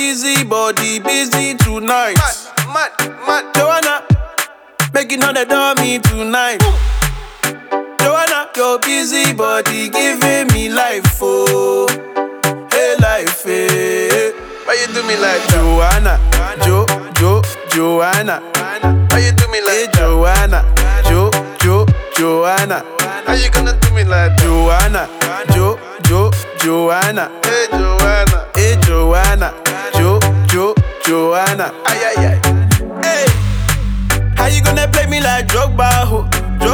busy body busy tonight. Mad. Joanna, making all the dummy tonight. Joanna, your busy body giving me life, oh, hey life, hey. Why you do me like Joanna, Joanna? Why you do me like hey, Joanna, Joanna? How you gonna do me like Joanna, Joanna? Hey Joanna, Joanna? Ay. Hey, how you gonna play me like Drogba, ho?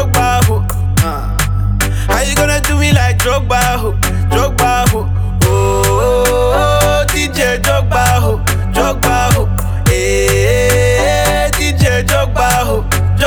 How you gonna do me like Drogba, ho? Oh, DJ Drogba, ho. Hey, DJ Drogba, ho.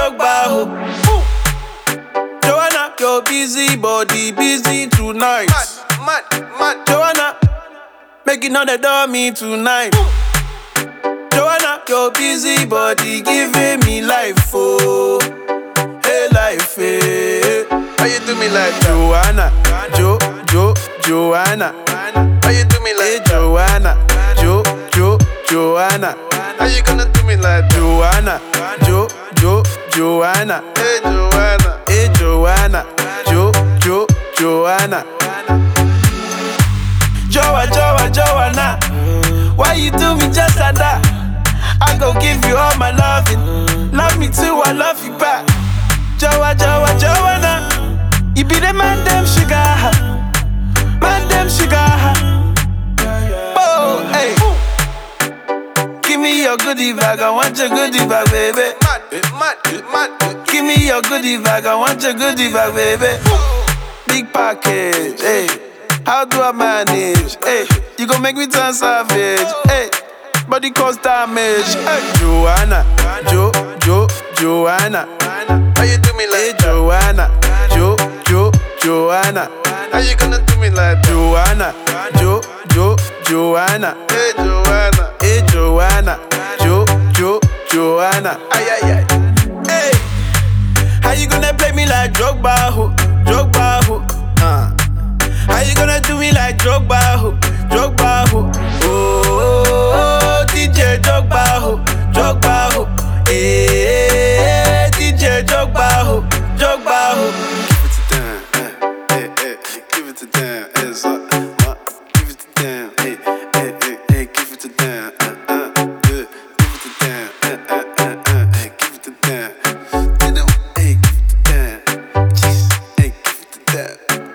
Joanna, your busy body busy tonight. Mad. Joanna, making all the dummy tonight. Joanna, your busy body giving me life, oh, hey life, hey. How you do me like Joanna, Joanna? How you do me like hey, Joanna, Joanna? How you gonna do me like Joanna, Joanna? Hey Joanna, Joanna? Joanna, why you do me just like that? I gon' give you all my loving. Love me too, I love you back. Joanna, you be the man, them sugar. Oh, hey. Give me your goodie bag, I want your goodie bag, baby. Mad. Give me your goodie bag, I want your goodie bag, baby. Big package, hey. How do I manage? Hey, you gon' make me turn savage. Hey, body cause damage. Hey, Joanna, Joanna. How you do me like hey, Joanna, Joanna? How you gonna do me like Joanna, Joanna? Hey Joanna, Joanna? Ay. Hey, how you gonna play me like Drogba, ho? How you gonna do me like Drogba, ho? Oh, DJ Drogba, ho. Hey, DJ Drogba, ho. Give it to Dan, hands up. Give it to Dan, hey, give it to Dan, give it to Dan, hey, give it to Dan, hey, give it to Dan, hey, give it to Dan.